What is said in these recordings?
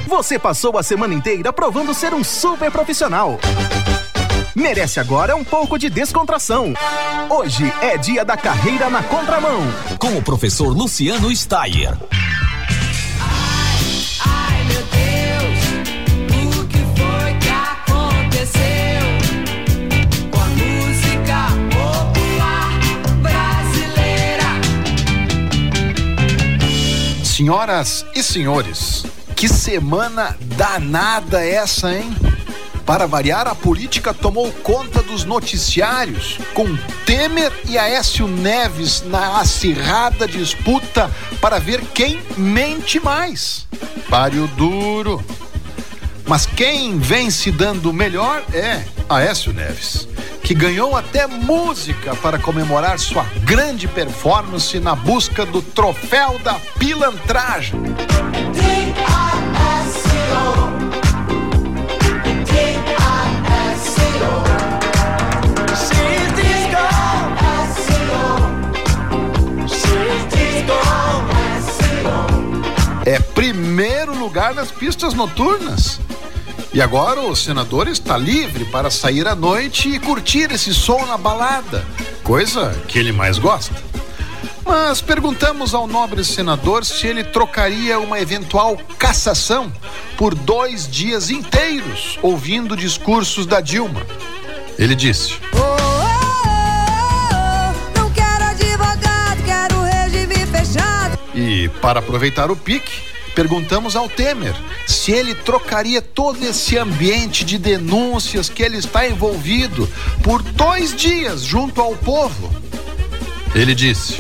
Você passou a semana inteira provando ser um super profissional. Merece agora um pouco de descontração. Hoje é dia da carreira na contramão. Com o professor Luciano Steyer. Ai, meu Deus, o que foi que aconteceu com a música popular brasileira? Senhoras e senhores, que semana danada essa, hein? Para variar, a política tomou conta dos noticiários, com Temer e Aécio Neves na acirrada disputa para ver quem mente mais. Páreo duro. Mas quem vem se dando melhor é Aécio Neves, que ganhou até música para comemorar sua grande performance na busca do troféu da pilantragem. É primeiro lugar nas pistas noturnas. E agora o senador está livre para sair à noite e curtir esse som na balada, coisa que ele mais gosta. Mas perguntamos ao nobre senador se ele trocaria uma eventual cassação por 2 dias inteiros ouvindo discursos da Dilma. Ele disse: Não quero advogado, quero regime fechado. E para aproveitar o pique, perguntamos ao Temer se ele trocaria todo esse ambiente de denúncias que ele está envolvido por 2 dias junto ao povo. Ele disse: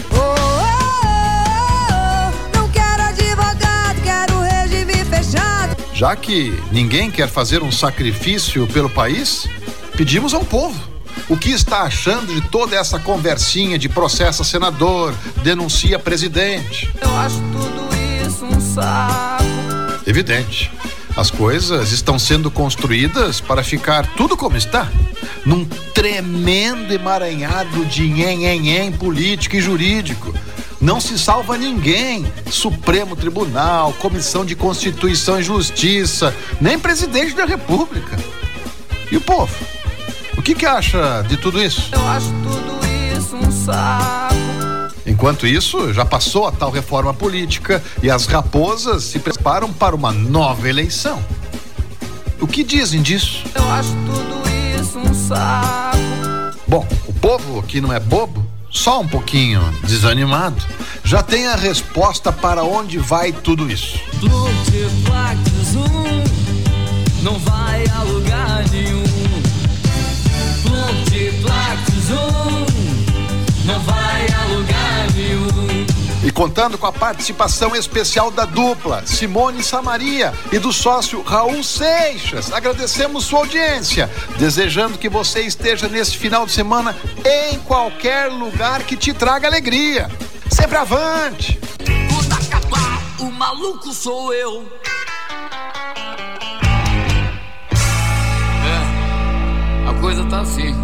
Não quero advogado, quero regime fechado. Já que ninguém quer fazer um sacrifício pelo país, pedimos ao povo o que está achando de toda essa conversinha de processa senador, denuncia presidente. Eu acho tudo isso um saco. Evidente, as coisas estão sendo construídas para ficar tudo como está, num tremendo emaranhado de nhen político e jurídico. Não se salva ninguém, Supremo Tribunal, Comissão de Constituição e Justiça, nem presidente da República. E o povo? O que acha de tudo isso? Eu acho tudo isso um saco. Enquanto isso, já passou a tal reforma política e as raposas se preparam para uma nova eleição. O que dizem disso? Eu acho tudo isso um saco. Bom, o povo, que não é bobo, só um pouquinho desanimado, já tem a resposta para onde vai tudo isso. Não vai a lugar nenhum. Não vai a lugar nenhum. E contando com a participação especial da dupla Simone Samaria e do sócio Raul Seixas, agradecemos sua audiência, desejando que você esteja nesse final de semana em qualquer lugar que te traga alegria. Sempre avante! Quando acabar, o maluco sou eu. A coisa tá assim.